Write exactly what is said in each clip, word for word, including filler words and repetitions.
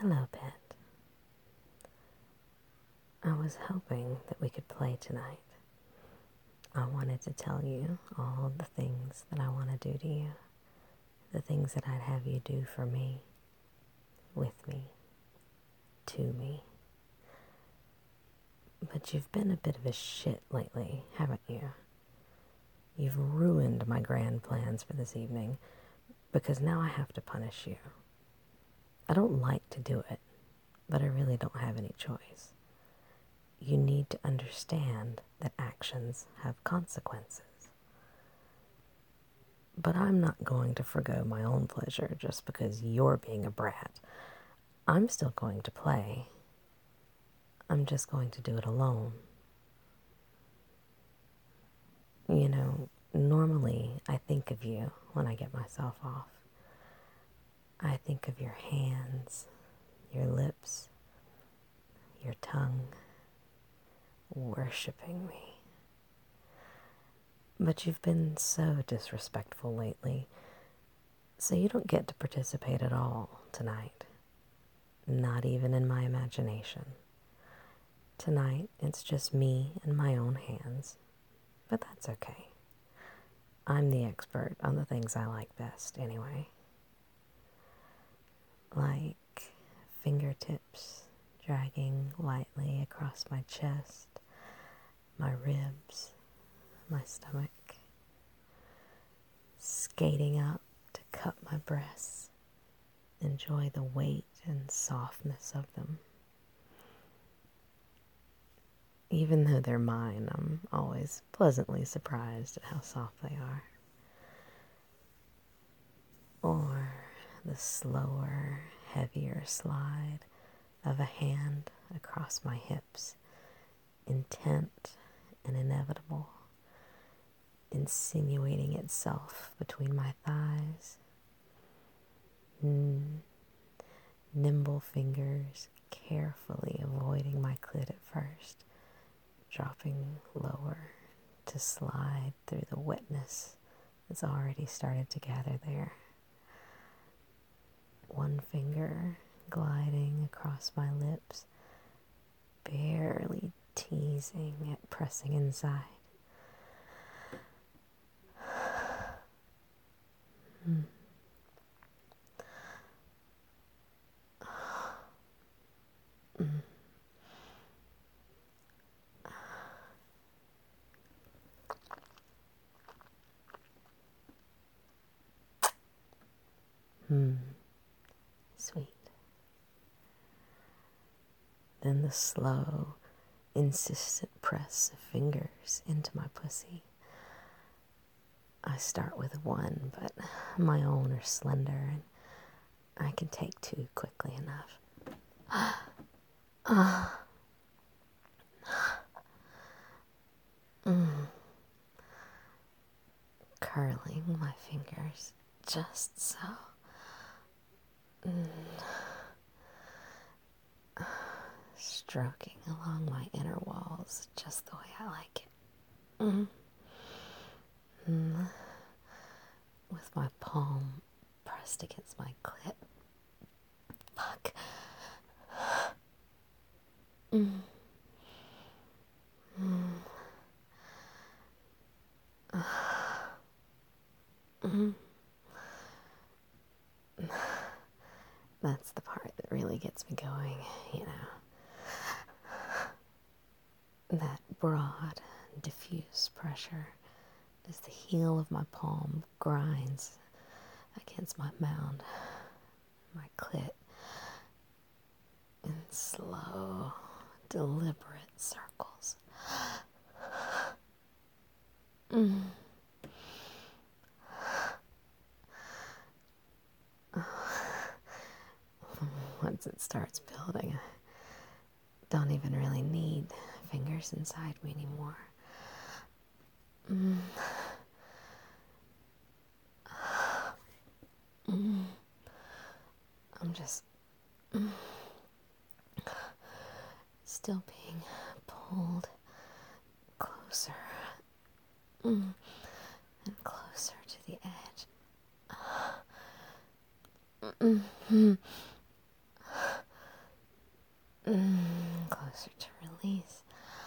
Hello, pet. I was hoping that we could play tonight. I wanted to tell you all the things that I want to do to you, the things that I'd have you do for me, with me, to me. But you've been a bit of a shit lately, haven't you? You've ruined my grand plans for this evening because now I have to punish you. I don't like to do it, but I really don't have any choice. You need to understand that actions have consequences. But I'm not going to forgo my own pleasure just because you're being a brat. I'm still going to play. I'm just going to do it alone. You know, normally I think of you when I get myself off. I think of your hands, your lips, your tongue, worshipping me. But you've been so disrespectful lately, so you don't get to participate at all tonight. Not even in my imagination. Tonight, it's just me and my own hands, but that's okay. I'm the expert on the things I like best anyway. Like fingertips dragging lightly across my chest, my ribs, my stomach, skating up to cup my breasts, enjoy the weight and softness of them. Even though they're mine, I'm always pleasantly surprised at how soft they are. Or the slower, heavier slide of a hand across my hips, intent and inevitable, insinuating itself between my thighs. Mm. Nimble fingers carefully avoiding my clit at first, dropping lower to slide through the wetness that's already started to gather there. One finger gliding across my lips, barely teasing at pressing inside. Hmm. Mm. Hmm. Sweet. Then the slow, insistent press of fingers into my pussy. I start with one, but my own are slender, and I can take two quickly enough. Ah. Mm. Curling my fingers just so. Mm. Stroking along my inner walls just the way I like it. Mm. Mm. With my palm pressed against my clit. Fuck. Mm. Mm. Mm. That's the part that really gets me going, you know. That broad, diffuse pressure as the heel of my palm grinds against my mound, my clit, in slow, deliberate circles. Mm. Once it starts building, I don't even really need fingers inside me anymore. Mm. Mm. I'm just mm, still being pulled closer mm, and closer to the edge. Mm-hmm. Mm, closer to release.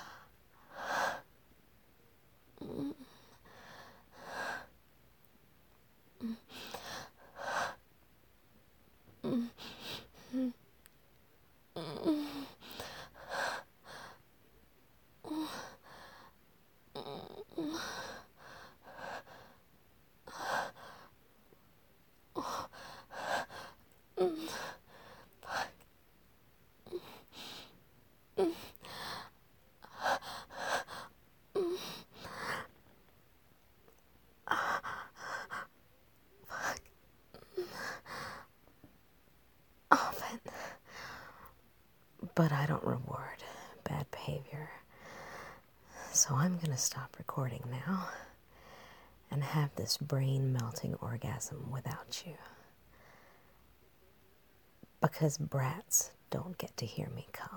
Often. But I don't reward bad behavior. So I'm going to stop recording now and have this brain melting orgasm without you. Because brats don't get to hear me come.